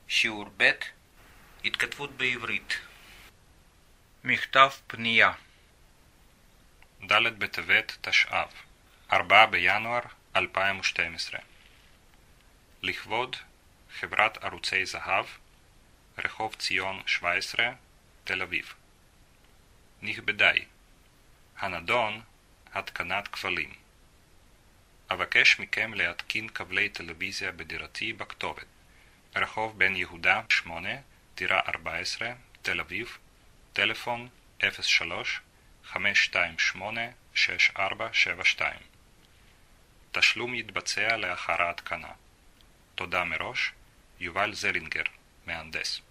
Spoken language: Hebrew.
שיעור ב' התכתבות בעברית. מכתב פנייה. ד' בטבת תשע"ב, 4 בינואר 2012. לכבוד חברת ערוצי זהב, רחוב ציון 17, תל אביב. נכבדיי, הנדון התקנת כבלים. אבקש מכם להתקין כבלי טלוויזיה בדירתי בכתובת רחוב בן יהודה 8, טירה 14, תל אביב, טלפון 03-528-6472. תשלום יתבצע לאחר ההתקנה. תודה מראש, יובל זלינגר, מהנדס.